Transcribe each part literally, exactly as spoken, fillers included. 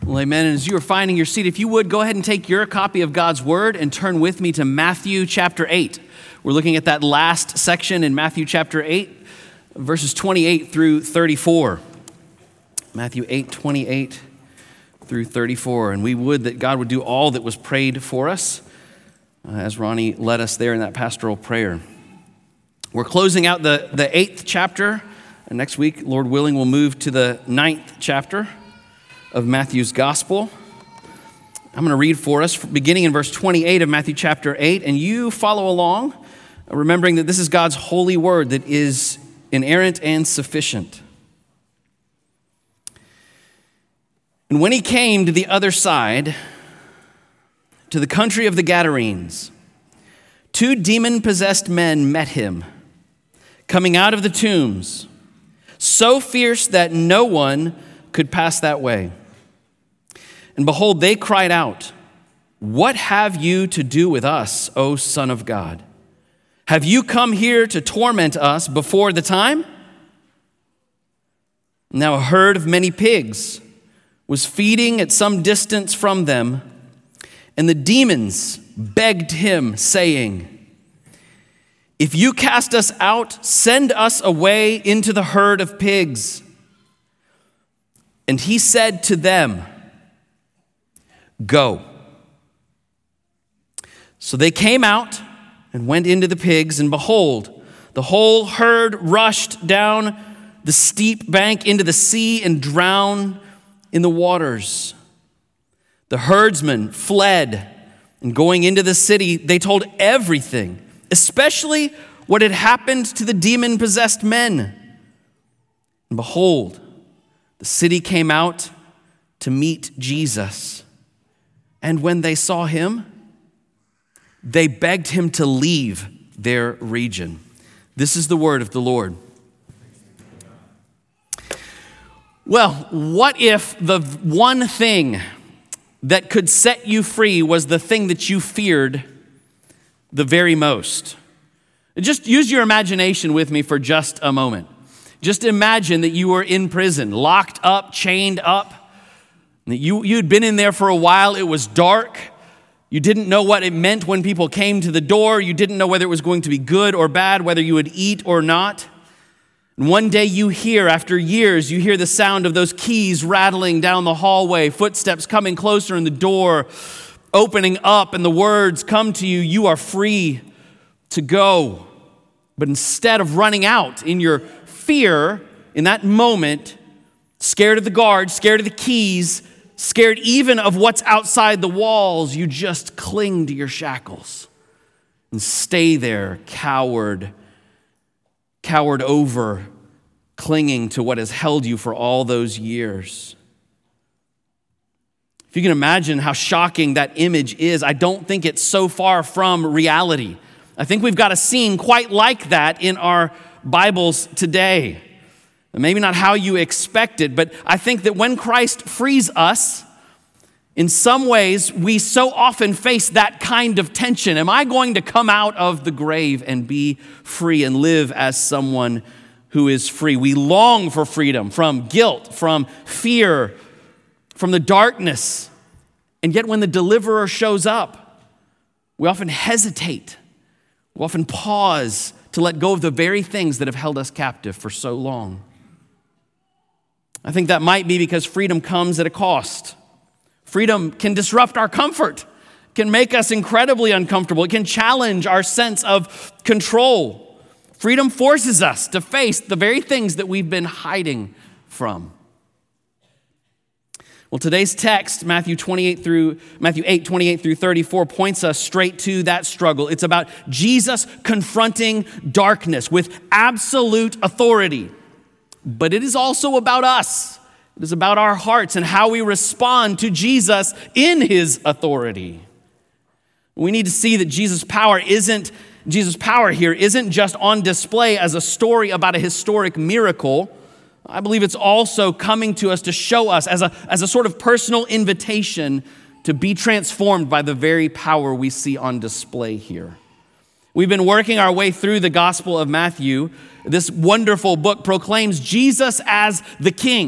Well, amen. And as you are finding your seat, if you would, go ahead and take your copy of God's Word and turn with me to Matthew chapter eight. We're looking at that last section in Matthew chapter eight, verses twenty-eight through thirty-four. Matthew eight, twenty-eight through thirty-four. And we would that God would do all that was prayed for us, uh, as Ronnie led us there in that pastoral prayer. We're closing out the, the eighth chapter. And next week, Lord willing, we'll move to the ninth chapter of Matthew's gospel. I'm going to read for us beginning in verse twenty-eight of Matthew chapter eight, and you follow along, remembering that this is God's holy word that is inerrant and sufficient. And when he came to the other side, to the country of the Gadarenes, two demon-possessed men met him, coming out of the tombs, so fierce that no one could pass that way. And behold, they cried out, "What have you to do with us, O Son of God? Have you come here to torment us before the time?" Now a herd of many pigs was feeding at some distance from them, and the demons begged him, saying, "If you cast us out, send us away into the herd of pigs." And he said to them, "Go." So they came out and went into the pigs, and behold, the whole herd rushed down the steep bank into the sea and drowned in the waters. The herdsmen fled, and going into the city, they told everything, especially what had happened to the demon-possessed men. And behold, the city came out to meet Jesus. And when they saw him, they begged him to leave their region. This is the word of the Lord. Well, what if the one thing that could set you free was the thing that you feared the very most? Just use your imagination with me for just a moment. Just imagine that you were in prison, locked up, chained up. That you, you'd been in there for a while. It was dark. You didn't know what it meant when people came to the door. You didn't know whether it was going to be good or bad, whether you would eat or not. And one day you hear, after years, you hear the sound of those keys rattling down the hallway, footsteps coming closer in the door, opening up, and the words come to you, "You are free to go." But instead of running out in your fear, in that moment, scared of the guards, scared of the keys, scared even of what's outside the walls, you just cling to your shackles and stay there, cowered, cowered over, clinging to what has held you for all those years. If you can imagine how shocking that image is, I don't think it's so far from reality. I think we've got a scene quite like that in our Bibles today. Maybe not how you expect it, but I think that when Christ frees us, in some ways, we so often face that kind of tension. Am I going to come out of the grave and be free and live as someone who is free? We long for freedom from guilt, from fear, from the darkness. And yet when the deliverer shows up, we often hesitate. We often pause to let go of the very things that have held us captive for so long. I think that might be because freedom comes at a cost. Freedom can disrupt our comfort, can make us incredibly uncomfortable. It can challenge our sense of control. Freedom forces us to face the very things that we've been hiding from. Well, today's text, Matthew twenty-eight through Matthew eight, twenty-eight through thirty-four, points us straight to that struggle. It's about Jesus confronting darkness with absolute authority. But it is also about us. It is about our hearts and how we respond to Jesus in his authority. We need to see that Jesus' power isn't Jesus' power here isn't just on display as a story about a historic miracle. I believe it's also coming to us to show us as a, as a sort of personal invitation to be transformed by the very power we see on display here. We've been working our way through the Gospel of Matthew. This wonderful book proclaims Jesus as the King.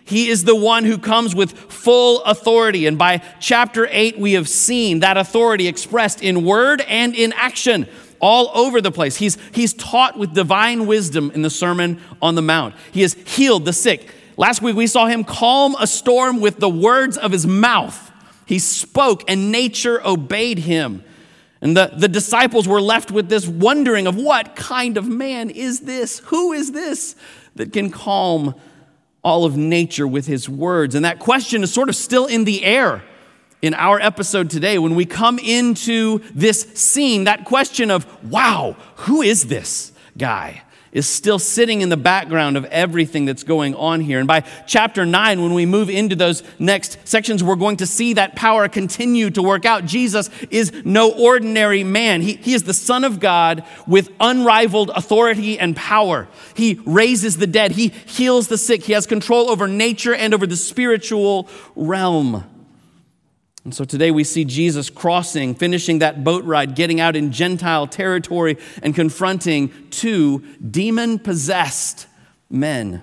He is the one who comes with full authority. And by chapter eight, we have seen that authority expressed in word and in action all over the place. He's, he's taught with divine wisdom in the Sermon on the Mount. He has healed the sick. Last week, we saw him calm a storm with the words of his mouth. He spoke and nature obeyed him. And the, the disciples were left with this wondering of what kind of man is this? Who is this that can calm all of nature with his words? And that question is sort of still in the air in our episode today. When we come into this scene, that question of, wow, who is this guy, is still sitting in the background of everything that's going on here. And by chapter nine, when we move into those next sections, we're going to see that power continue to work out. Jesus is no ordinary man. He, he is the Son of God with unrivaled authority and power. He raises the dead. He heals the sick. He has control over nature and over the spiritual realm. And so today we see Jesus crossing, finishing that boat ride, getting out in Gentile territory and confronting two demon-possessed men.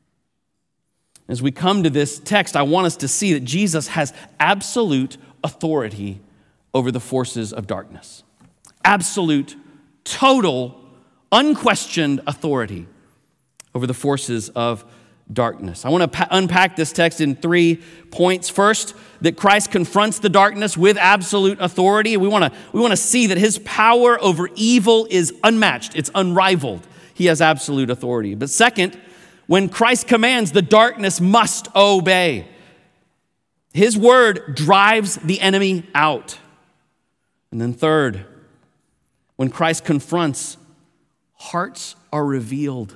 As we come to this text, I want us to see that Jesus has absolute authority over the forces of darkness. Absolute, total, unquestioned authority over the forces of darkness. I want to pa- unpack this text in three points. First, that Christ confronts the darkness with absolute authority. We want to we want to see that his power over evil is unmatched. It's unrivaled. He has absolute authority. But second, when Christ commands, the darkness must obey. His word drives the enemy out. And then third, when Christ confronts, hearts are revealed.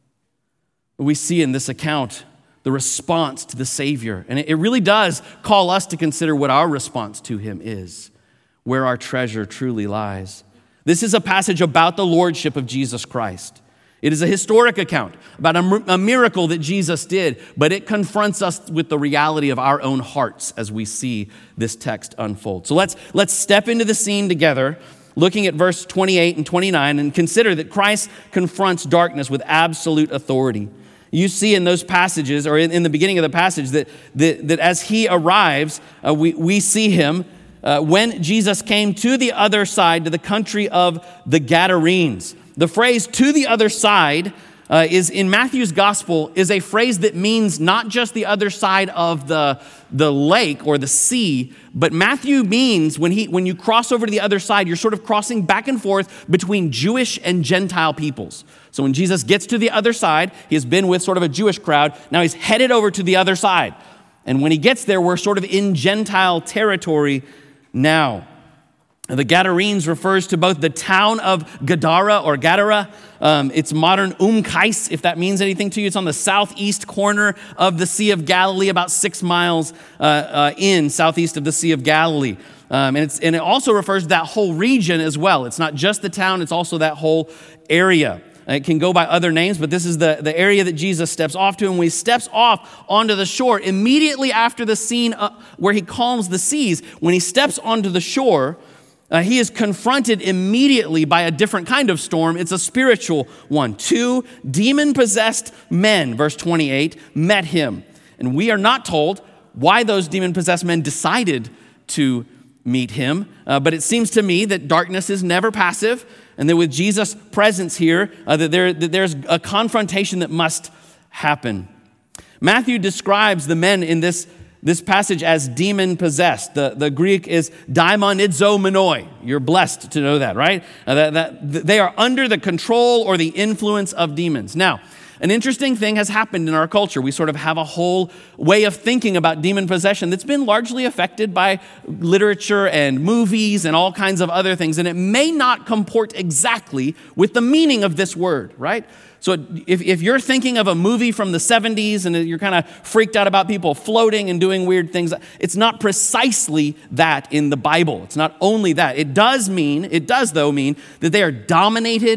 We see in this account the response to the Savior. And it really does call us to consider what our response to him is, where our treasure truly lies. This is a passage about the lordship of Jesus Christ. It is a historic account about a, a miracle that Jesus did, but it confronts us with the reality of our own hearts as we see this text unfold. So let's, let's step into the scene together, looking at verse twenty-eight and twenty-nine, and consider that Christ confronts darkness with absolute authority. You see in those passages, or in, in the beginning of the passage, that, that, that as he arrives, uh, we, we see him uh, when Jesus came to the other side, to the country of the Gadarenes. The phrase "to the other side" uh, is in Matthew's gospel is a phrase that means not just the other side of the, the lake or the sea, but Matthew means when he when you cross over to the other side, you're sort of crossing back and forth between Jewish and Gentile peoples. So when Jesus gets to the other side, he has been with sort of a Jewish crowd. Now he's headed over to the other side. And when he gets there, we're sort of in Gentile territory now. The Gadarenes refers to both the town of Gadara or Gadara. Um, it's modern Umm Qais, if that means anything to you. It's on the southeast corner of the Sea of Galilee, about six miles uh, uh, in southeast of the Sea of Galilee. Um, and, it's, and it also refers to that whole region as well. It's not just the town, it's also that whole area. It can go by other names, but this is the, the area that Jesus steps off to. And when he steps off onto the shore, immediately after the scene uh, where he calms the seas, when he steps onto the shore, Uh, he is confronted immediately by a different kind of storm. It's a spiritual one. Two demon-possessed men, verse twenty-eight, met him. And we are not told why those demon-possessed men decided to meet him. Uh, but it seems to me that darkness is never passive, and that with Jesus' presence here, uh, that, there, that there's a confrontation that must happen. Matthew describes the men in this This passage as demon-possessed. The, the Greek is daimonizomenoi. You're blessed to know that, right? Uh, that, that they are under the control or the influence of demons. Now, an interesting thing has happened in our culture. We sort of have a whole way of thinking about demon possession that's been largely affected by literature and movies and all kinds of other things. And it may not comport exactly with the meaning of this word, right? So if, if you're thinking of a movie from the seventies and you're kind of freaked out about people floating and doing weird things, it's not precisely that in the Bible. It's not only that. It does mean, it does though mean that they are dominated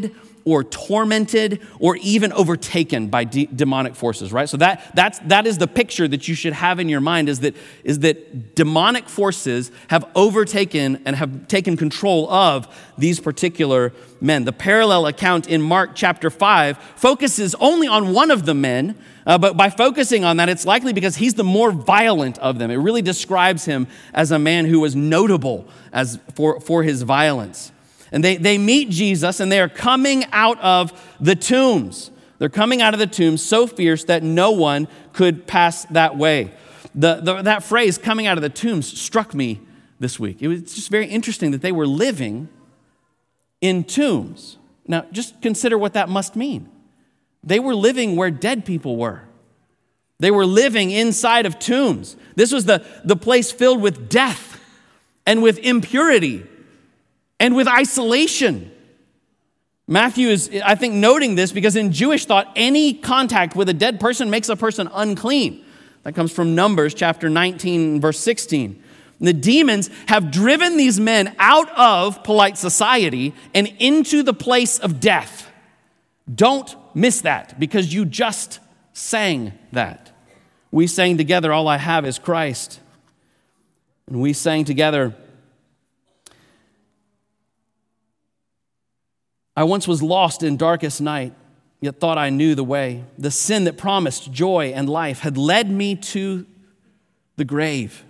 or tormented or even overtaken by de- demonic forces, right? So that that's that is the picture that you should have in your mind, is that is that demonic forces have overtaken and have taken control of these particular men. The parallel account in Mark chapter five focuses only on one of the men, uh, but by focusing on that, it's likely because he's the more violent of them. It really describes him as a man who was notable as for, for his violence. And they, they meet Jesus, and they are coming out of the tombs. They're coming out of the tombs so fierce that no one could pass that way. The, the, that phrase, coming out of the tombs, struck me this week. It was just very interesting that they were living in tombs. Now, just consider what that must mean. They were living where dead people were. They were living inside of tombs. This was the, the place filled with death and with impurity and with isolation. Matthew is, I think, noting this because in Jewish thought, any contact with a dead person makes a person unclean. That comes from Numbers chapter nineteen, verse sixteen. The demons have driven these men out of polite society and into the place of death. Don't miss that, because you just sang that. We sang together, "All I Have Is Christ." And we sang together, "I once was lost in darkest night, yet thought I knew the way. The sin that promised joy and life had led me to the grave.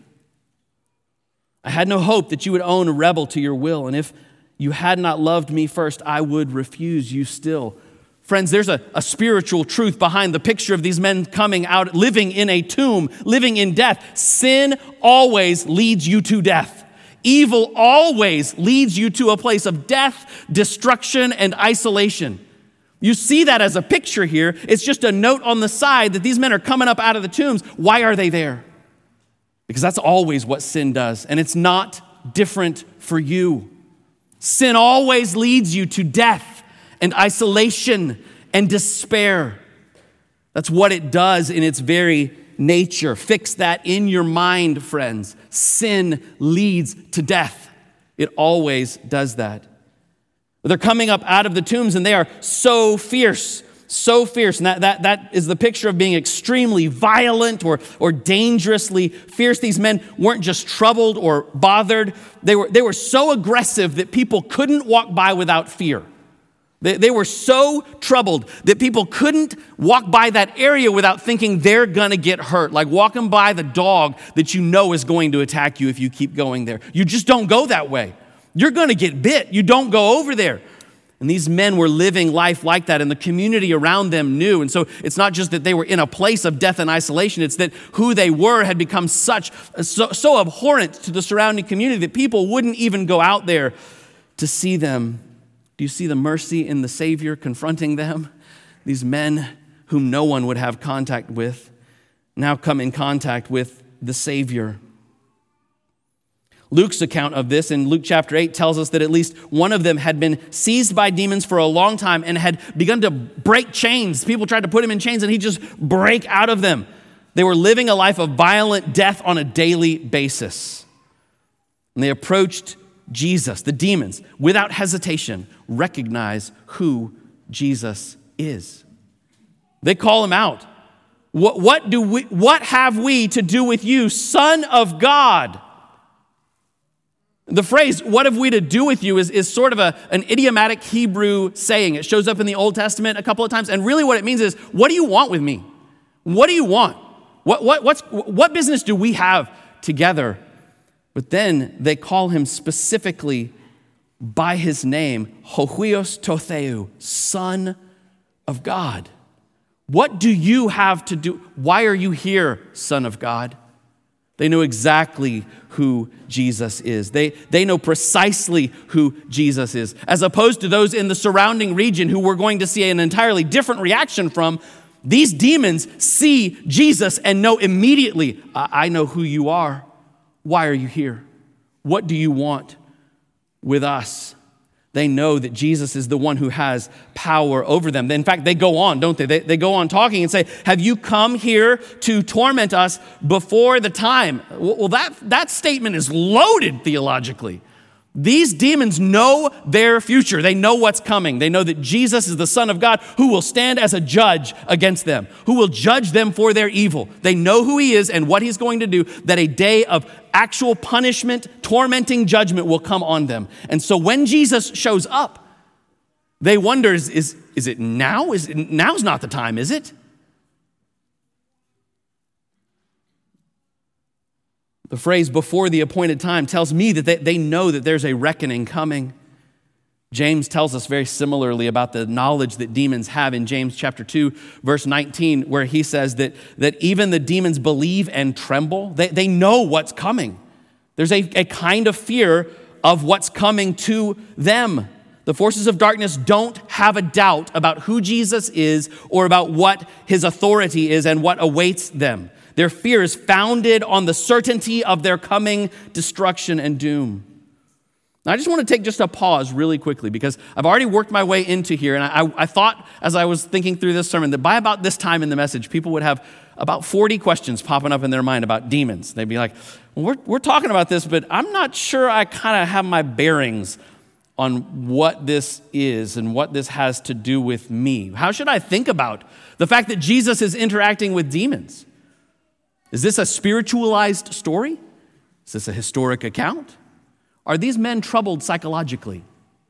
I had no hope that you would own a rebel to your will, and if you had not loved me first, I would refuse you still." Friends, there's a, a spiritual truth behind the picture of these men coming out, living in a tomb, living in death. Sin always leads you to death. Evil always leads you to a place of death, destruction, and isolation. You see that as a picture here. It's just a note on the side that these men are coming up out of the tombs. Why are they there? Because that's always what sin does, and it's not different for you. Sin always leads you to death and isolation and despair. That's what it does in its very nature. Fix that in your mind, friends. Sin leads to death. It always does that. They're coming up out of the tombs, and they are so fierce, so fierce. And that, that, that is the picture of being extremely violent or, or dangerously fierce. These men weren't just troubled or bothered. They were, they were so aggressive that people couldn't walk by without fear. They, they were so troubled that people couldn't walk by that area without thinking they're going to get hurt, like walking by the dog that you know is going to attack you if you keep going there. You just don't go that way. You're going to get bit. You don't go over there. And these men were living life like that, and the community around them knew. And so it's not just that they were in a place of death and isolation, it's that who they were had become such so, so abhorrent to the surrounding community that people wouldn't even go out there to see them. Do you see the mercy in the Savior confronting them? These men whom no one would have contact with now come in contact with the Savior. Luke's account of this in Luke chapter eight tells us that at least one of them had been seized by demons for a long time and had begun to break chains. People tried to put him in chains and he'd just break out of them. They were living a life of violent death on a daily basis. And they approached Jesus. The demons, without hesitation, recognize who Jesus is. They call him out. What, what do we, what have we to do with you, Son of God? The phrase, "what have we to do with you," is, is sort of a, an idiomatic Hebrew saying. It shows up in the Old Testament a couple of times, and really what it means is, what do you want with me? What do you want? What, what, what's, what business do we have together? But then they call him specifically by his name, Hohuios Totheu, Son of God. What do you have to do? Why are you here, Son of God? They know exactly who Jesus is. They, they know precisely who Jesus is, as opposed to those in the surrounding region who we're going to see an entirely different reaction from. These demons see Jesus and know immediately, I, I know who you are. Why are you here? What do you want with us? They know that Jesus is the one who has power over them. In fact, they go on, don't they? They, they go on talking and say, have you come here to torment us before the time? Well, that, that statement is loaded theologically. These demons know their future. They know what's coming. They know that Jesus is the Son of God who will stand as a judge against them, who will judge them for their evil. They know who he is and what he's going to do, that a day of actual punishment, tormenting judgment will come on them. And so when Jesus shows up, they wonder, is, is, is it now? Is it, now's not the time, is it? The phrase "before the appointed time" tells me that they, they know that there's a reckoning coming. James tells us very similarly about the knowledge that demons have in James chapter two, verse nineteen, where he says that, that even the demons believe and tremble. They, they know what's coming. There's a, a kind of fear of what's coming to them. The forces of darkness don't have a doubt about who Jesus is or about what his authority is and what awaits them. Their fear is founded on the certainty of their coming destruction and doom. Now, I just want to take just a pause really quickly because I've already worked my way into here, and I, I thought as I was thinking through this sermon that by about this time in the message, people would have about forty questions popping up in their mind about demons. They'd be like, well, we're, we're talking about this, but I'm not sure I kind of have my bearings on what this is and what this has to do with me. How should I think about the fact that Jesus is interacting with demons? Is this a spiritualized story? Is this a historic account? Are these men troubled psychologically?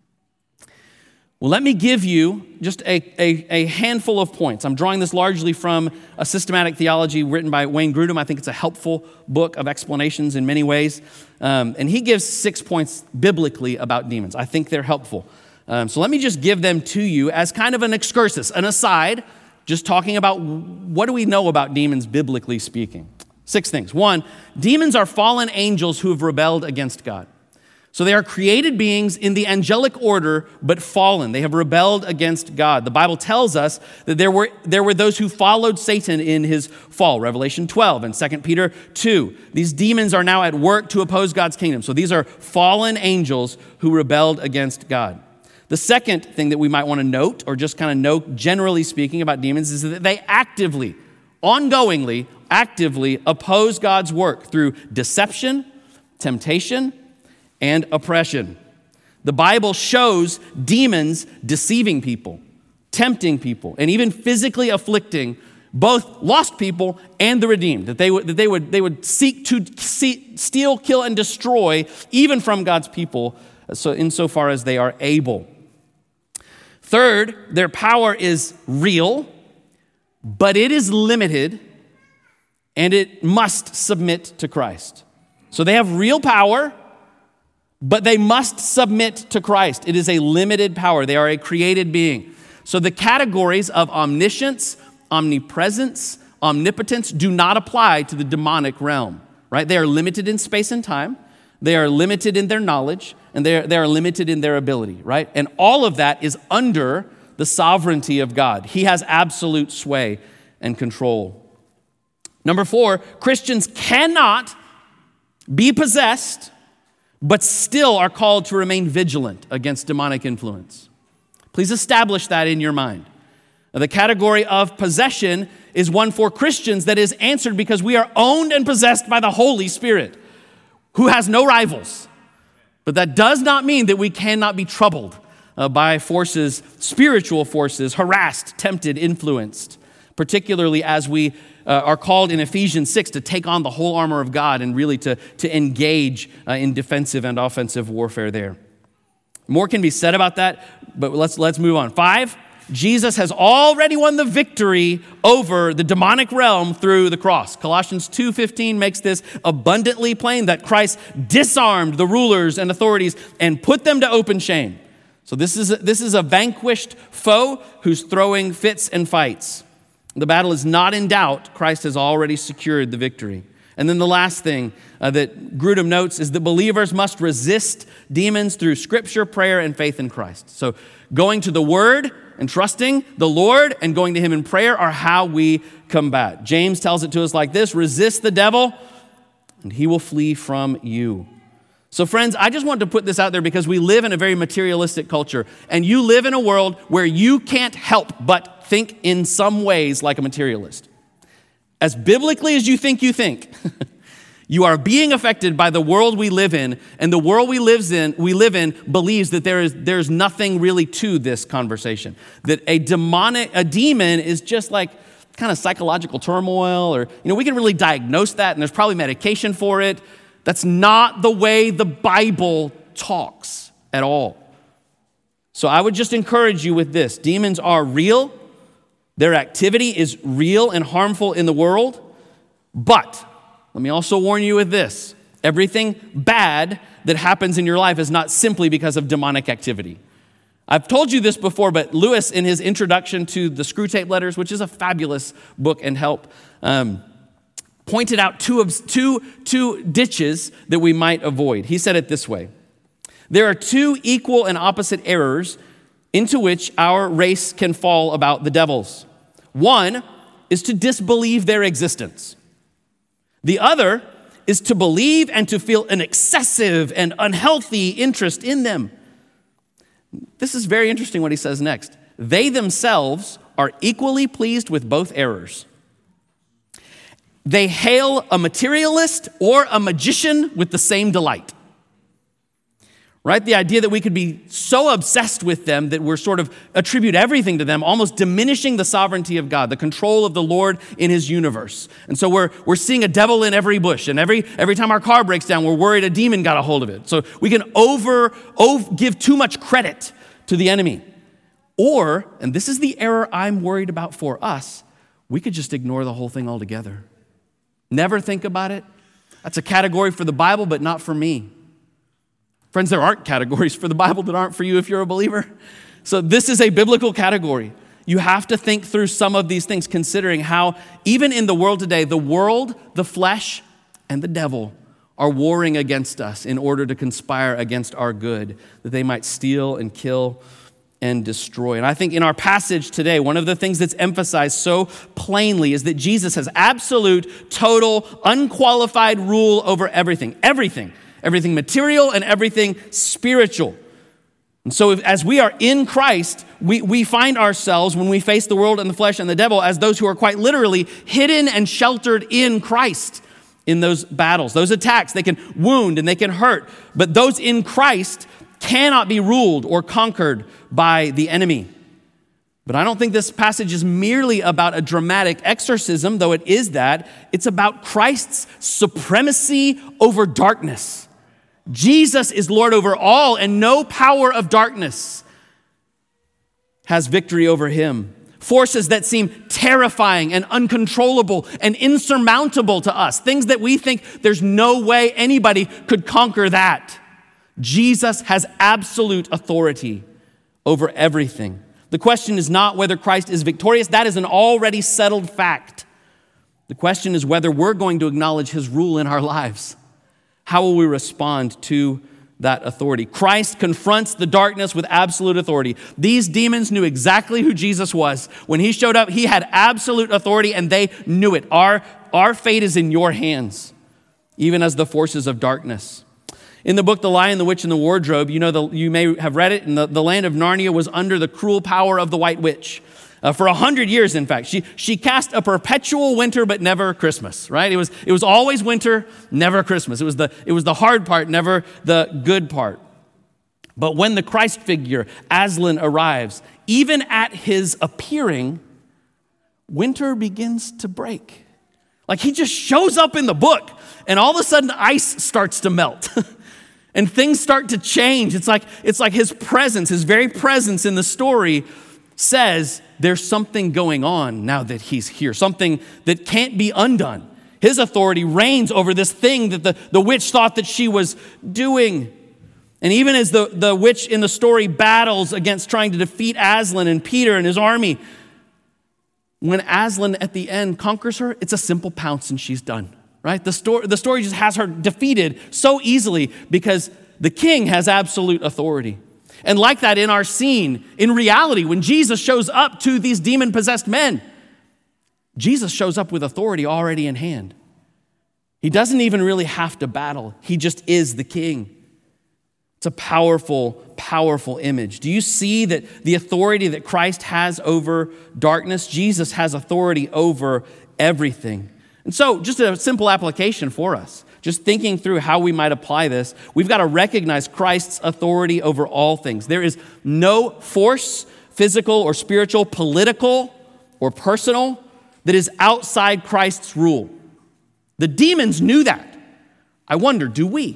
Well, let me give you just a, a, a handful of points. I'm drawing this largely from a systematic theology written by Wayne Grudem. I think it's a helpful book of explanations in many ways. Um, and he gives six points biblically about demons. I think they're helpful. Um, so let me just give them to you as kind of an excursus, an aside, just talking about what do we know about demons biblically speaking. Six things. One, demons are fallen angels who have rebelled against God. So they are created beings in the angelic order, but fallen. They have rebelled against God. The Bible tells us that there were, there were those who followed Satan in his fall, Revelation twelve and Second Peter two. These demons are now at work to oppose God's kingdom. So these are fallen angels who rebelled against God. The second thing that we might want to note, or just kind of note generally speaking about demons, is that they actively, ongoingly, actively oppose God's work through deception, temptation, and oppression. The Bible shows demons deceiving people, tempting people, and even physically afflicting both lost people and the redeemed, that they would, that they would, they would seek to see, steal, kill, and destroy even from God's people, so insofar as they are able. Third, their power is real, but it is limited, and it must submit to Christ. So they have real power, but they must submit to Christ. It is a limited power. They are a created being. So the categories of omniscience, omnipresence, omnipotence do not apply to the demonic realm, right? They are limited in space and time. They are limited in their knowledge, and they are, they are limited in their ability, right? And all of that is under the sovereignty of God. He has absolute sway and control. Number four, Christians cannot be possessed, but still are called to remain vigilant against demonic influence. Please establish that in your mind. Now, the category of possession is one for Christians that is answered because we are owned and possessed by the Holy Spirit, who has no rivals. But that does not mean that we cannot be troubled uh, by forces, spiritual forces, harassed, tempted, influenced, particularly as we uh, are called in Ephesians six to take on the whole armor of God and really to, to engage uh, in defensive and offensive warfare there. More can be said about that, but let's, let's move on. Five, Jesus has already won the victory over the demonic realm through the cross. Colossians two fifteen makes this abundantly plain that Christ disarmed the rulers and authorities and put them to open shame. So this is a, this is a vanquished foe who's throwing fits and fights. The battle is not in doubt. Christ has already secured the victory. And then the last thing uh, that Grudem notes is that believers must resist demons through scripture, prayer, and faith in Christ. So going to the Word and trusting the Lord and going to Him in prayer are how we combat. James tells it to us like this: resist the devil and he will flee from you. So friends, I just wanted to put this out there because we live in a very materialistic culture, and you live in a world where you can't help but think in some ways like a materialist. As biblically as you think you think, You are being affected by the world we live in, and the world we lives in, we live in believes that there is there's nothing really to this conversation. That a demonic, a demon is just like kind of psychological turmoil, or, you know, we can really diagnose that, and there's probably medication for it. That's not the way the Bible talks at all. So I would just encourage you with this. Demons are real. Their activity is real and harmful in the world, but let me also warn you with this. Everything bad that happens in your life is not simply because of demonic activity. I've told you this before, but Lewis, in his introduction to the Screwtape Letters, which is a fabulous book and help, um, pointed out two, two, two ditches that we might avoid. He said it this way. There are two equal and opposite errors into which our race can fall about the devils. One is to disbelieve their existence. The other is to believe and to feel an excessive and unhealthy interest in them. This is very interesting what he says next. They themselves are equally pleased with both errors. They hail a materialist or a magician with the same delight. Right? The idea that we could be so obsessed with them that we're sort of attribute everything to them, almost diminishing the sovereignty of God, the control of the Lord in his universe. And so we're we're seeing a devil in every bush, and every every time our car breaks down, we're worried a demon got a hold of it. So we can over, over give too much credit to the enemy. Or, and this is the error I'm worried about for us, we could just ignore the whole thing altogether. Never think about it. That's a category for the Bible, but not for me. Friends, there aren't categories for the Bible that aren't for you if you're a believer. So this is a biblical category. You have to think through some of these things, considering how even in the world today, the world, the flesh, and the devil are warring against us in order to conspire against our good, that they might steal and kill and destroy. And I think in our passage today, one of the things that's emphasized so plainly is that Jesus has absolute, total, unqualified rule over everything. Everything. Everything material and everything spiritual. And so if, as we are in Christ, we, we find ourselves, when we face the world and the flesh and the devil, as those who are quite literally hidden and sheltered in Christ in those battles. Those attacks, they can wound and they can hurt, but those in Christ cannot be ruled or conquered by the enemy. But I don't think this passage is merely about a dramatic exorcism, though it is that. It's about Christ's supremacy over darkness. Jesus is Lord over all, and no power of darkness has victory over him. Forces that seem terrifying and uncontrollable and insurmountable to us, things that we think there's no way anybody could conquer that. Jesus has absolute authority over everything. The question is not whether Christ is victorious. That is an already settled fact. The question is whether we're going to acknowledge his rule in our lives. How will we respond to that authority? Christ confronts the darkness with absolute authority. These demons knew exactly who Jesus was. When he showed up, he had absolute authority, and they knew it. Our, our fate is in your hands, even as the forces of darkness. In the book, The Lion, the Witch, and the Wardrobe, you know, the, you may have read it, and the, the land of Narnia was under the cruel power of the White Witch. Uh, for a hundred years, in fact, she she cast a perpetual winter, but never Christmas. Right? It was it was always winter, never Christmas. It was the it was the hard part, never the good part. But when the Christ figure Aslan arrives, even at his appearing, winter begins to break. Like he just shows up in the book, and all of a sudden, ice starts to melt. And things start to change. It's like it's like his presence, his very presence in the story says there's something going on now that he's here, something that can't be undone. His authority reigns over this thing that the, the witch thought that she was doing. And even as the, the witch in the story battles against trying to defeat Aslan and Peter and his army, when Aslan at the end conquers her, it's a simple pounce and she's done, right? The story, the story just has her defeated so easily because the king has absolute authority. And like that in our scene, in reality, when Jesus shows up to these demon-possessed men, Jesus shows up with authority already in hand. He doesn't even really have to battle. He just is the king. It's a powerful, powerful image. Do you see that the authority that Christ has over darkness? Jesus has authority over everything. And so just a simple application for us. just thinking through how we might apply this, we've got to recognize Christ's authority over all things. There is no force, physical or spiritual, political or personal, that is outside Christ's rule. The demons knew that. I wonder, do we?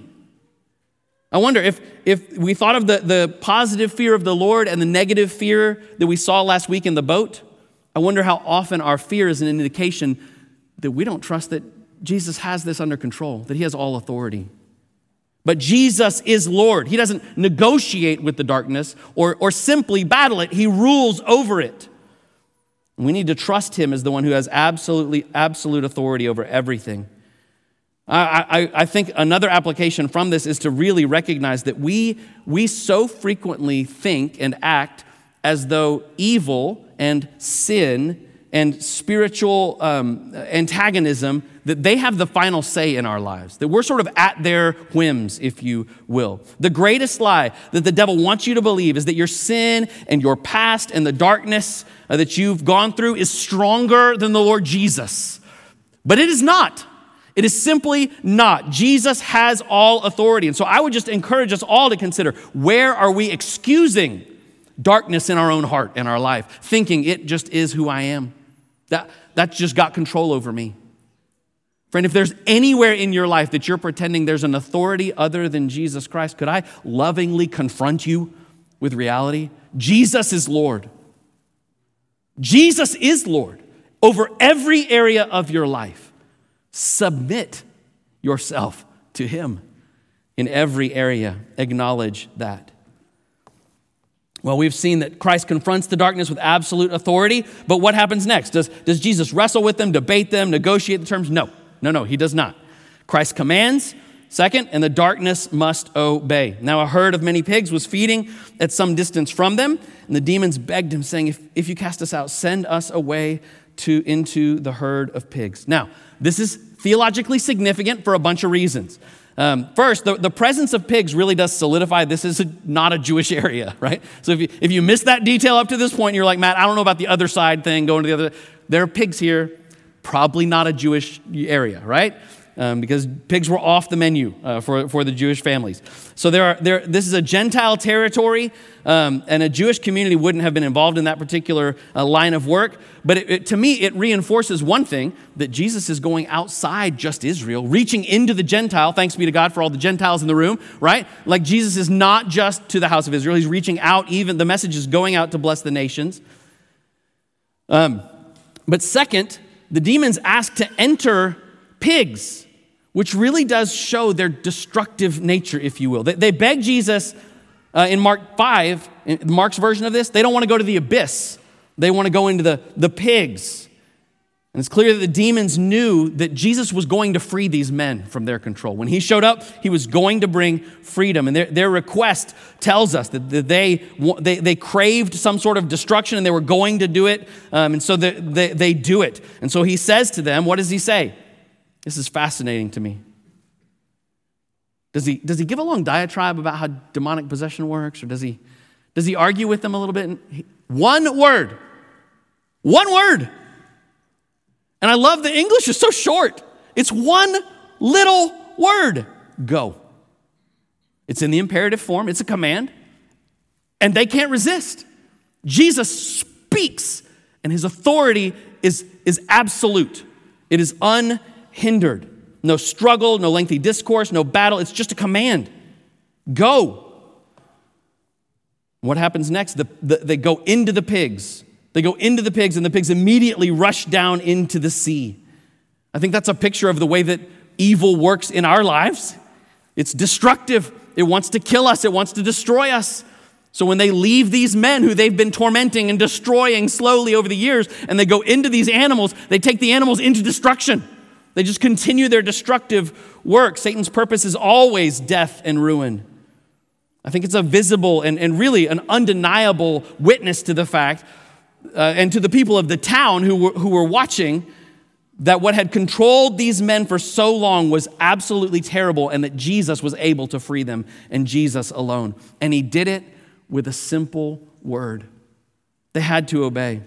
I wonder if, if we thought of the, the positive fear of the Lord and the negative fear that we saw last week in the boat, I wonder how often our fear is an indication that we don't trust that Jesus has this under control, that he has all authority. But Jesus is Lord. He doesn't negotiate with the darkness or, or simply battle it. He rules over it. We need to trust him as the one who has absolutely absolute authority over everything. I, I, I think another application from this is to really recognize that we, we so frequently think and act as though evil and sin and spiritual um, antagonism, that they have the final say in our lives, that we're sort of at their whims, if you will. The greatest lie that the devil wants you to believe is that your sin and your past and the darkness uh, that you've gone through is stronger than the Lord Jesus. But it is not. It is simply not. Jesus has all authority. And so I would just encourage us all to consider, where are we excusing darkness in our own heart and our life, thinking it just is who I am? That, that's just got control over me. Friend, if there's anywhere in your life that you're pretending there's an authority other than Jesus Christ, could I lovingly confront you with reality? Jesus is Lord. Jesus is Lord over every area of your life. Submit yourself to him in every area. Acknowledge that. Well, we've seen that Christ confronts the darkness with absolute authority, but what happens next? Does, does Jesus wrestle with them, debate them, negotiate the terms? No, no, no, he does not. Christ commands, second, and the darkness must obey. Now, a herd of many pigs was feeding at some distance from them, and the demons begged him, saying, if, if you cast us out, send us away to into the herd of pigs. Now, this is theologically significant for a bunch of reasons. Um, first, the, the presence of pigs really does solidify this is a, not a Jewish area, right? So if you, if you miss that detail up to this point, you're like, Matt, I don't know about the other side thing, going to the other. There are pigs here, probably not a Jewish area, right? Um, because pigs were off the menu uh, for, for the Jewish families. So there are there. This is a Gentile territory, um, and a Jewish community wouldn't have been involved in that particular uh, line of work. But it, it, to me, it reinforces one thing, that Jesus is going outside just Israel, reaching into the Gentile. Thanks be to God for all the Gentiles in the room, right? Like Jesus is not just to the house of Israel. He's reaching out, even the message is going out to bless the nations. Um, but second, the demons ask to enter pigs, which really does show their destructive nature, if you will. They, they beg Jesus uh, in Mark five, in Mark's version of this, they don't want to go to the abyss. They want to go into the, the pigs. And it's clear that the demons knew that Jesus was going to free these men from their control. When he showed up, he was going to bring freedom. And their, their request tells us that, that they, they, they craved some sort of destruction and they were going to do it. Um, and so they, they, they do it. And so he says to them, what does he say? This is fascinating to me. Does he, does he give a long diatribe about how demonic possession works? Or does he, does he argue with them a little bit? One word. One word. And I love the English is so short. It's one little word. Go. It's in the imperative form. It's a command. And they can't resist. Jesus speaks, and his authority is, is absolute. It is unhindered. No struggle, no lengthy discourse, no battle. It's just a command. Go. What happens next? The, the, they go into the pigs. They go into the pigs, and the pigs immediately rush down into the sea. I think that's a picture of the way that evil works in our lives. It's destructive. It wants to kill us. It wants to destroy us. So when they leave these men who they've been tormenting and destroying slowly over the years, and they go into these animals, they take the animals into destruction. They just continue their destructive work. Satan's purpose is always death and ruin. I think it's a visible and, and really an undeniable witness to the fact uh, and to the people of the town who were, who were watching that what had controlled these men for so long was absolutely terrible, and that Jesus was able to free them, and Jesus alone. And he did it with a simple word. They had to obey.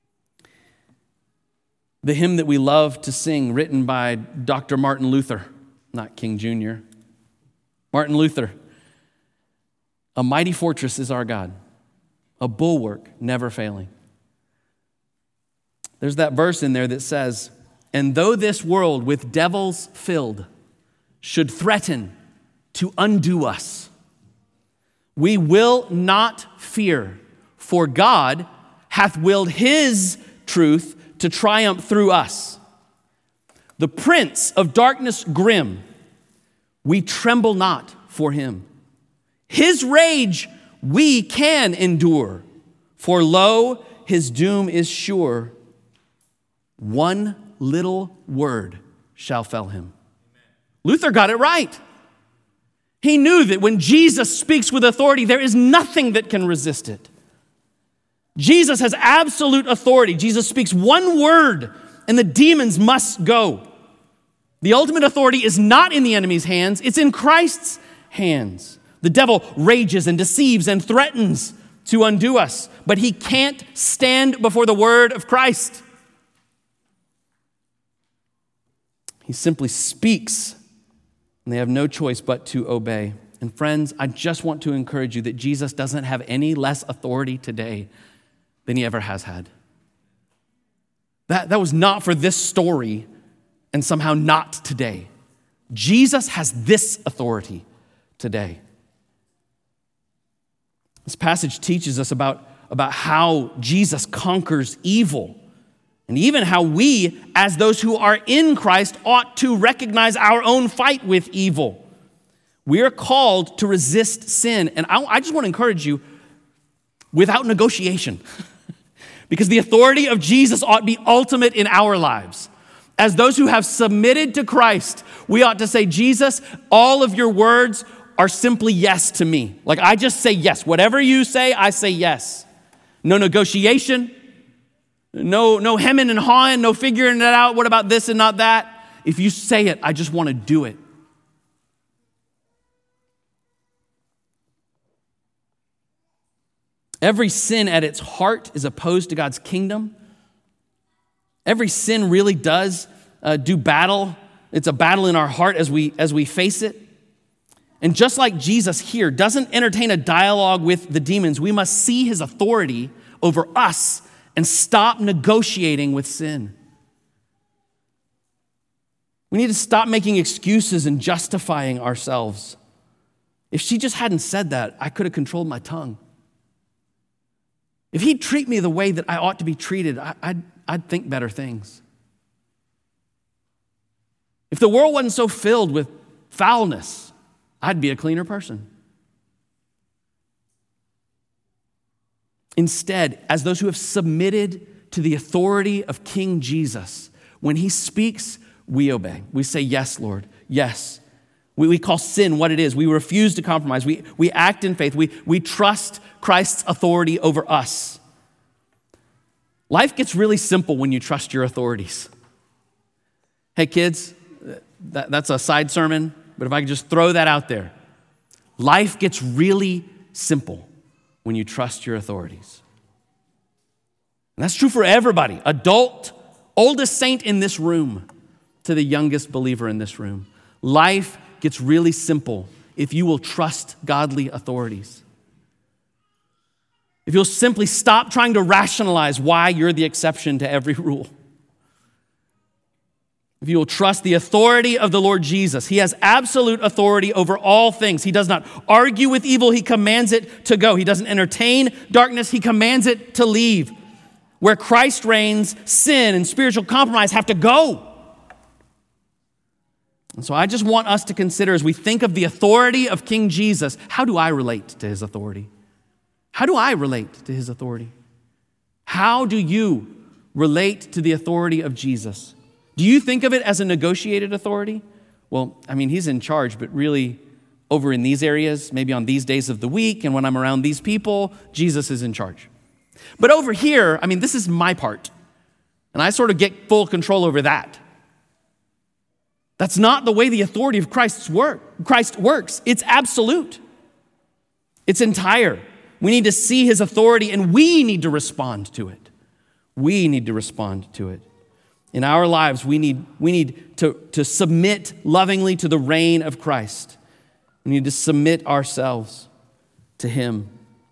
The hymn that we love to sing, written by Doctor Martin Luther, not King Junior Martin Luther. A mighty fortress is our God, a bulwark never failing. There's that verse in there that says, and though this world with devils filled should threaten to undo us, we will not fear, for God hath willed his truth to triumph through us. The prince of darkness grim, we tremble not for him. His rage we can endure, for lo, his doom is sure. One little word shall fell him. Luther got it right. He knew that when Jesus speaks with authority, there is nothing that can resist it. Jesus has absolute authority. Jesus speaks one word, and the demons must go. The ultimate authority is not in the enemy's hands, it's in Christ's hands. The devil rages and deceives and threatens to undo us, but he can't stand before the word of Christ. He simply speaks, and they have no choice but to obey. And friends, I just want to encourage you that Jesus doesn't have any less authority today than he ever has had. That, that was not for this story and somehow not today. Jesus has this authority today. This passage teaches us about, about how Jesus conquers evil, and even how we, as those who are in Christ, ought to recognize our own fight with evil. We are called to resist sin. And I, I just want to encourage you, without negotiation, because the authority of Jesus ought to be ultimate in our lives. As those who have submitted to Christ, we ought to say, Jesus, all of your words are simply yes to me. Like, I just say yes. Whatever you say, I say yes. No negotiation. No, no hemming and hawing, no figuring it out. What about this and not that? If you say it, I just want to do it. Every sin at its heart is opposed to God's kingdom. Every sin really does uh, do battle. It's a battle in our heart as we, as we face it. And just like Jesus here doesn't entertain a dialogue with the demons, we must see his authority over us and stop negotiating with sin. We need to stop making excuses and justifying ourselves. If she just hadn't said that, I could have controlled my tongue. If he'd treat me the way that I ought to be treated, I, I'd, I'd think better things. If the world wasn't so filled with foulness, I'd be a cleaner person. Instead, as those who have submitted to the authority of King Jesus, when he speaks, we obey. We say, yes, Lord, yes. We, we call sin what it is. We refuse to compromise. We, we act in faith. We, we trust Christ's authority over us. Life gets really simple when you trust your authorities. Hey, kids, that, that's a side sermon, but if I could just throw that out there. Life gets really simple when you trust your authorities. And that's true for everybody, adult, oldest saint in this room to the youngest believer in this room. Life gets really simple if you will trust godly authorities. If you'll simply stop trying to rationalize why you're the exception to every rule. If you will trust the authority of the Lord Jesus, he has absolute authority over all things. He does not argue with evil, he commands it to go. He doesn't entertain darkness, he commands it to leave. Where Christ reigns, sin and spiritual compromise have to go. And so I just want us to consider, as we think of the authority of King Jesus, how do I relate to his authority? How do I relate to his authority? How do you relate to the authority of Jesus? Do you think of it as a negotiated authority? Well, I mean, he's in charge, but really over in these areas, maybe on these days of the week, and when I'm around these people, Jesus is in charge. But over here, I mean, this is my part, and I sort of get full control over that. That's not the way the authority of Christ's work, Christ works. It's absolute. It's entire. We need to see his authority, and we need to respond to it. We need to respond to it. In our lives, we need, we need to, to submit lovingly to the reign of Christ. We need to submit ourselves to him.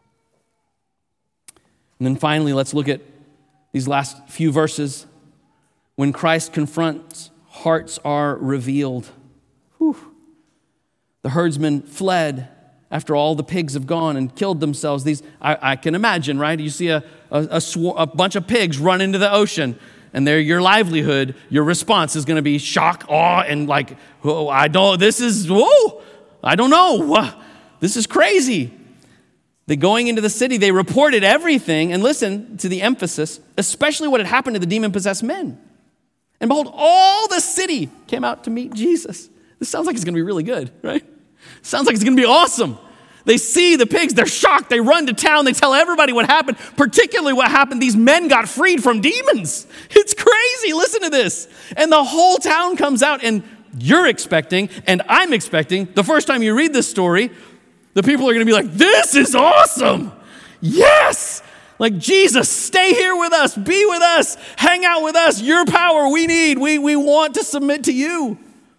And then finally, let's look at these last few verses. When Christ confronts, hearts are revealed. Whew. The herdsmen fled after all the pigs have gone and killed themselves. These, I, I can imagine, right? You see a, a, a, swar- a bunch of pigs run into the ocean, and they're your livelihood. Your response is going to be shock, awe, and like, oh, I don't, this is, whoa, I don't know. This is crazy. They going into the city, they reported everything, and listen to the emphasis, especially what had happened to the demon-possessed men. And behold, all the city came out to meet Jesus. This sounds like it's going to be really good, right? Sounds like it's going to be awesome. They see the pigs, they're shocked, they run to town, they tell everybody what happened, particularly what happened. These men got freed from demons. It's crazy, listen to this. And the whole town comes out, and you're expecting, and I'm expecting, the first time you read this story, the people are going to be like, this is awesome. Yes. Like, Jesus, stay here with us, be with us, hang out with us, your power we need, we, we want to submit to you.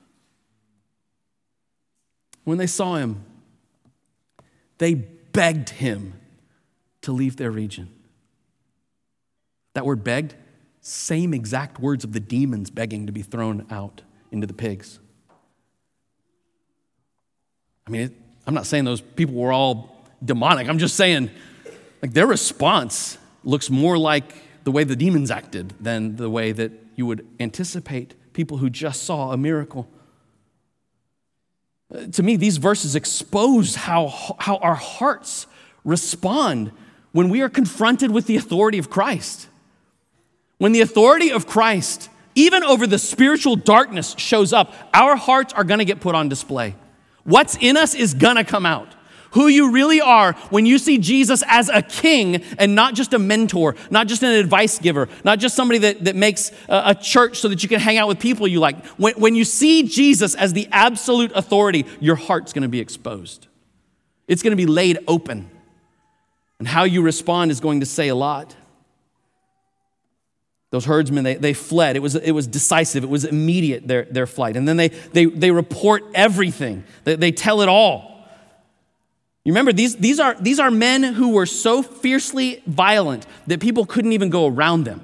When they saw him, they begged him to leave their region. That word begged, same exact words of the demons begging to be thrown out into the pigs. I mean, it, I'm not saying those people were all demonic. I'm just saying, like, their response looks more like the way the demons acted than the way that you would anticipate people who just saw a miracle. Uh, to me, these verses expose how, how our hearts respond when we are confronted with the authority of Christ. When the authority of Christ, even over the spiritual darkness, shows up, our hearts are going to get put on display. What's in us is going to come out. Who you really are when you see Jesus as a king and not just a mentor, not just an advice giver, not just somebody that, that makes a, a church so that you can hang out with people you like. When, when you see Jesus as the absolute authority, your heart's going to be exposed. It's going to be laid open. And how you respond is going to say a lot. Those herdsmen, they, they fled. It was, it was decisive. It was immediate, their, their flight. And then they, they, they report everything. They, they tell it all. You remember, these, these, are, these are men who were so fiercely violent that people couldn't even go around them.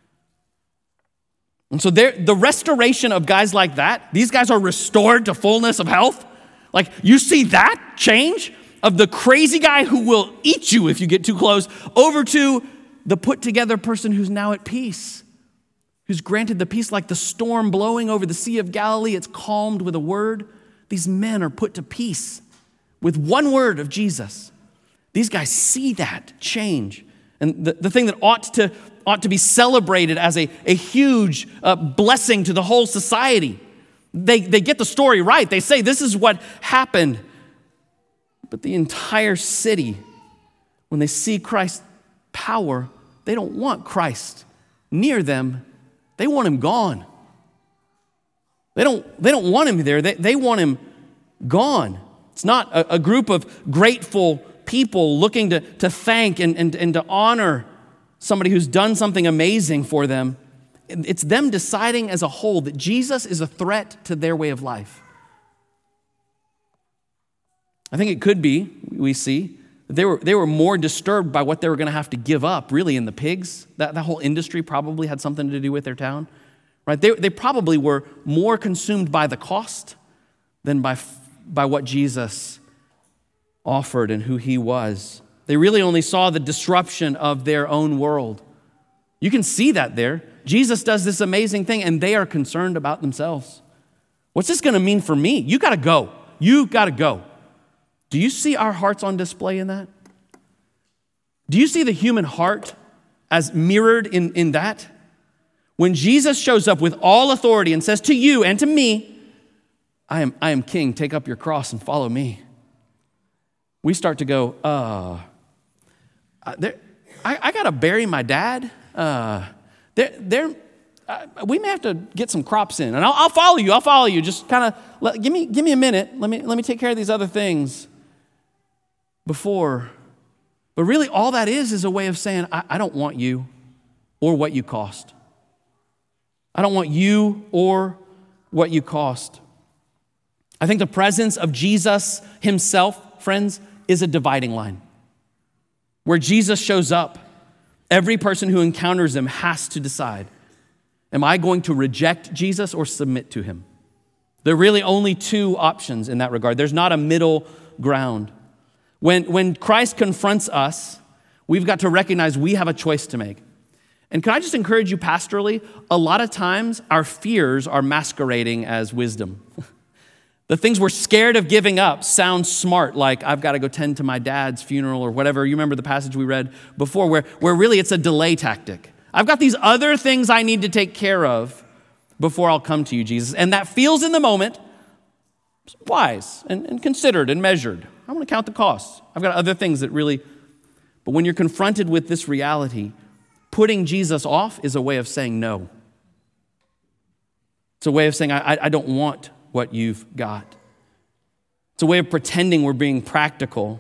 And so the restoration of guys like that, these guys are restored to fullness of health. Like, you see that change of the crazy guy who will eat you if you get too close over to the put-together person who's now at peace, who's granted the peace like the storm blowing over the Sea of Galilee. It's calmed with a word. These men are put to peace with one word of Jesus. These guys see that change. And the, the thing that ought to, ought to be celebrated as a, a huge uh, blessing to the whole society. They, they get the story right. They say this is what happened. But the entire city, when they see Christ's power, they don't want Christ near them. They want him gone. They don't, they don't want him there. They, they want him gone. It's not a, a group of grateful people looking to, to thank and, and, and to honor somebody who's done something amazing for them. It's them deciding as a whole that Jesus is a threat to their way of life. I think it could be, we see, that they were, they were more disturbed by what they were going to have to give up, really, in the pigs. That, that whole industry probably had something to do with their town. Right? They, they probably were more consumed by the cost than by by what Jesus offered and who he was. They really only saw the disruption of their own world. You can see that there. Jesus does this amazing thing, and they are concerned about themselves. What's this going to mean for me? You got to go. You got to go. Do you see our hearts on display in that? Do you see the human heart as mirrored in, in that? When Jesus shows up with all authority and says to you and to me, I am, I am king, take up your cross and follow me. We start to go, uh, uh there, I, I got to bury my dad. Uh, there, there, uh, we may have to get some crops in, and I'll, I'll follow you. I'll follow you. Just kind of give me, give me a minute. Let me, let me take care of these other things before. But really, all that is is a way of saying, I, I don't want you or what you cost. I don't want you or what you cost. I think the presence of Jesus himself, friends, is a dividing line. Where Jesus shows up, every person who encounters him has to decide, am I going to reject Jesus or submit to him? There are really only two options in that regard. There's not a middle ground. When, when Christ confronts us, we've got to recognize we have a choice to make. And can I just encourage you pastorally, a lot of times our fears are masquerading as wisdom. The things we're scared of giving up sound smart, like I've got to go tend to my dad's funeral or whatever. You remember the passage we read before where, where really it's a delay tactic. I've got these other things I need to take care of before I'll come to you, Jesus. And that feels in the moment wise and, and considered and measured. I'm going to count the costs. I've got other things that really, but when you're confronted with this reality, putting Jesus off is a way of saying no. It's a way of saying, I, I don't want what you've got. It's a way of pretending we're being practical.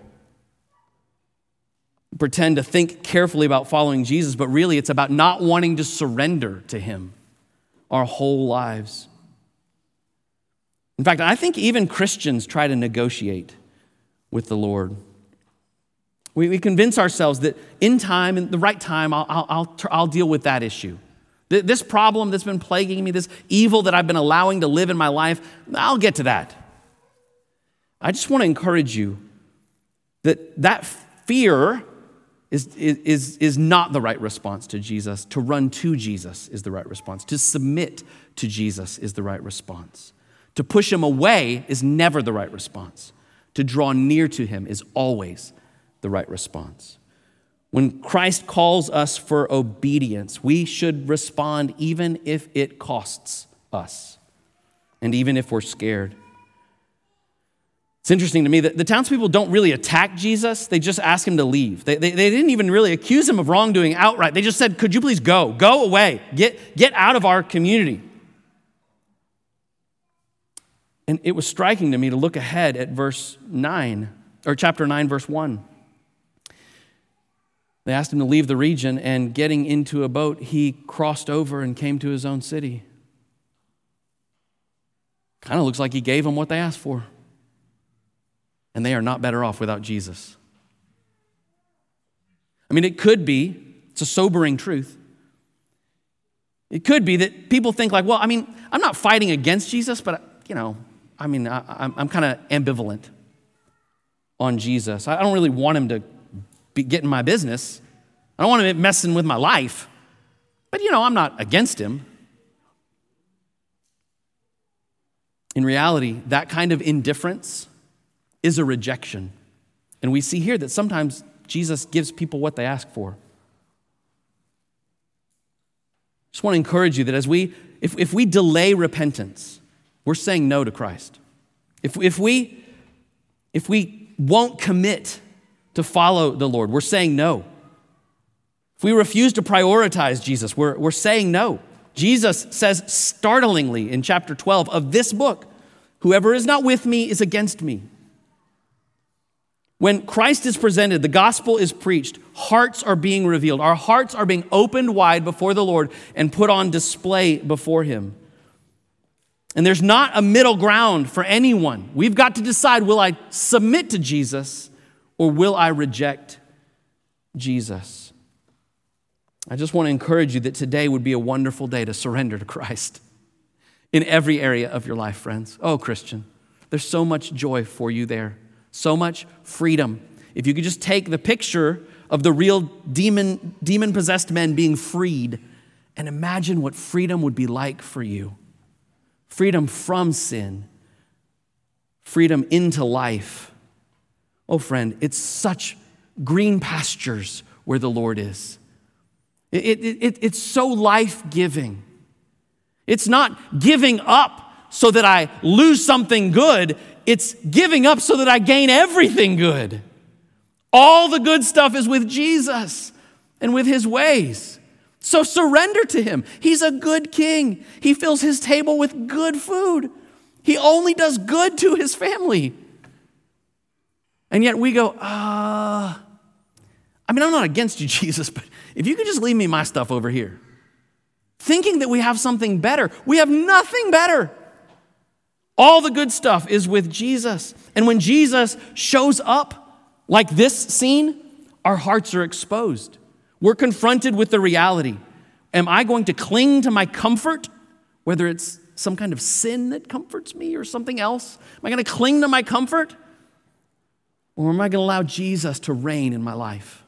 Pretend to think carefully about following Jesus, but really it's about not wanting to surrender to him our whole lives. In fact, I think even Christians try to negotiate with the Lord. We, we convince ourselves that in time, in the right time, I'll, I'll, I'll, I'll deal with that issue. This problem that's been plaguing me, this evil that I've been allowing to live in my life, I'll get to that. I just want to encourage you that that fear is, is, is not the right response to Jesus. To run to Jesus is the right response. To submit to Jesus is the right response. To push him away is never the right response. To draw near to him is always the right response. When Christ calls us for obedience, we should respond even if it costs us and even if we're scared. It's interesting to me that the townspeople don't really attack Jesus. They just ask him to leave. They, they, they didn't even really accuse him of wrongdoing outright. They just said, could you please go? Go away. Get, get out of our community. And it was striking to me to look ahead at verse nine, or chapter nine, verse one. They asked him to leave the region, and getting into a boat, he crossed over and came to his own city. Kind of looks like he gave them what they asked for. And they are not better off without Jesus. I mean, it could be, it's a sobering truth. It could be that people think like, well, I mean, I'm not fighting against Jesus, but, you know, I mean, I, I'm, I'm kind of ambivalent on Jesus. I don't really want him to be getting my business. I don't want him messing with my life. But, you know, I'm not against him. In reality, that kind of indifference is a rejection. And we see here that sometimes Jesus gives people what they ask for. Just want to encourage you that as we, if, if we delay repentance, we're saying no to Christ. If, if we, if we won't commit to follow the Lord, we're saying no. If we refuse to prioritize Jesus, we're, we're saying no. Jesus says startlingly in chapter twelve of this book, whoever is not with me is against me. When Christ is presented, the gospel is preached, hearts are being revealed. Our hearts are being opened wide before the Lord and put on display before him. And there's not a middle ground for anyone. We've got to decide, will I submit to Jesus or will I reject Jesus? I just want to encourage you that today would be a wonderful day to surrender to Christ in every area of your life, friends. Oh, Christian, there's so much joy for you there. So much freedom. If you could just take the picture of the real demon, demon-possessed men being freed and imagine what freedom would be like for you. Freedom from sin. Freedom into life. Oh, friend, it's such green pastures where the Lord is. It, it, it, it's so life-giving. It's not giving up so that I lose something good. It's giving up so that I gain everything good. All the good stuff is with Jesus and with his ways. So surrender to him. He's a good king. He fills his table with good food. He only does good to his family. And yet we go, uh, I mean, I'm not against you, Jesus, but if you could just leave me my stuff over here. Thinking that we have something better. We have nothing better. All the good stuff is with Jesus. And when Jesus shows up, like this scene, our hearts are exposed. We're confronted with the reality. Am I going to cling to my comfort, whether it's some kind of sin that comforts me or something else? Am I going to cling to my comfort? Or am I going to allow Jesus to reign in my life?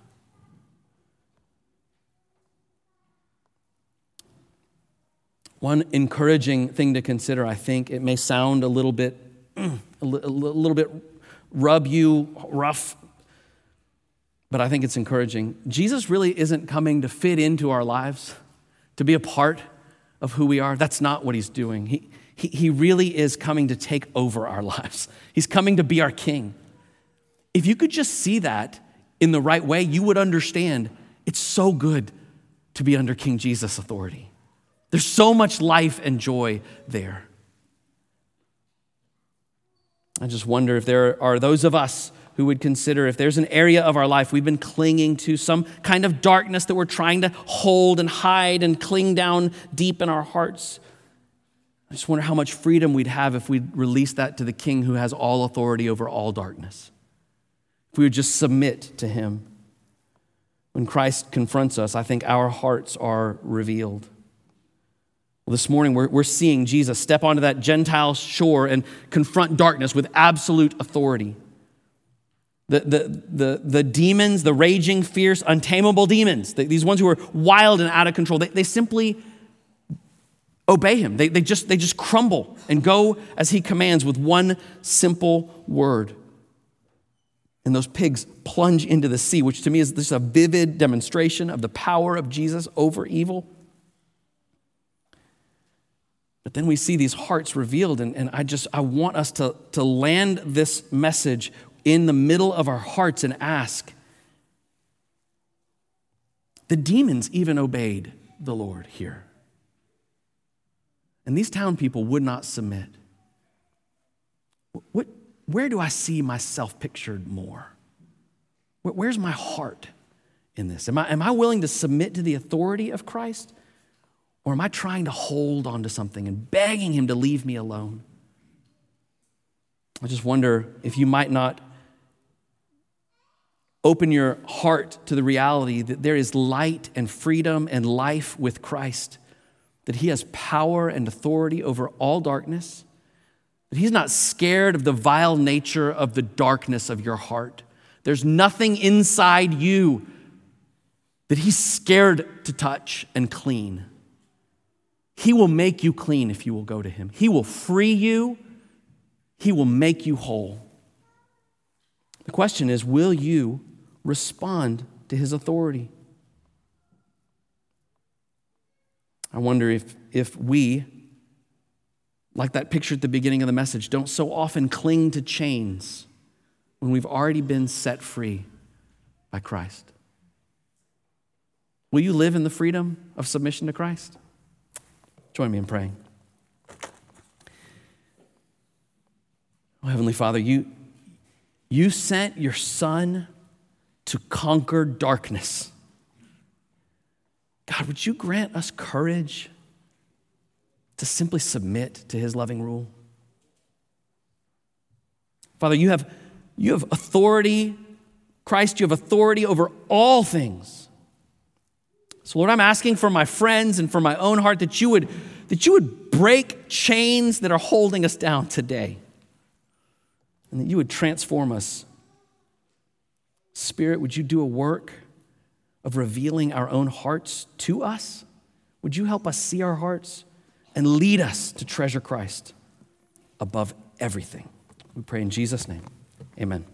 One encouraging thing to consider, I think, it may sound a little bit, a little bit rub you rough, but I think it's encouraging. Jesus really isn't coming to fit into our lives, to be a part of who we are. That's not what he's doing. He, he, he really is coming to take over our lives. He's coming to be our king. If you could just see that in the right way, you would understand it's so good to be under King Jesus' authority. There's so much life and joy there. I just wonder if there are those of us who would consider if there's an area of our life we've been clinging to, some kind of darkness that we're trying to hold and hide and cling down deep in our hearts. I just wonder how much freedom we'd have if we'd release that to the King who has all authority over all darkness. If we would just submit to him. When Christ confronts us, I think our hearts are revealed. Well, this morning, we're, we're seeing Jesus step onto that Gentile shore and confront darkness with absolute authority. The, the, the, the demons, the raging, fierce, untamable demons, the, these ones who are wild and out of control, they, they simply obey him. They, they, just, they just crumble and go as he commands with one simple word. And those pigs plunge into the sea, which to me is just a vivid demonstration of the power of Jesus over evil. But then we see these hearts revealed, and, and I just, I want us to, to land this message in the middle of our hearts and ask, the demons even obeyed the Lord here. And these town people would not submit. What, where do I see myself pictured more? Where, where's my heart in this? Am I, am I willing to submit to the authority of Christ? Or am I trying to hold on to something and begging him to leave me alone? I just wonder if you might not open your heart to the reality that there is light and freedom and life with Christ, that he has power and authority over all darkness, that he's not scared of the vile nature of the darkness of your heart. There's nothing inside you that he's scared to touch and clean. He will make you clean if you will go to him. He will free you. He will make you whole. The question is, will you respond to his authority? I wonder if, if we, like that picture at the beginning of the message, don't so often cling to chains when we've already been set free by Christ. Will you live in the freedom of submission to Christ? Join me in praying. Oh, Heavenly Father, you, you sent your Son to conquer darkness. God, would you grant us courage to simply submit to his loving rule? Father, you have, you have authority. Christ, you have authority over all things. So Lord, I'm asking for my friends and for my own heart that you would, that you would break chains that are holding us down today. And that you would transform us. Spirit, would you do a work of revealing our own hearts to us? Would you help us see our hearts and lead us to treasure Christ above everything? We pray in Jesus' name. Amen.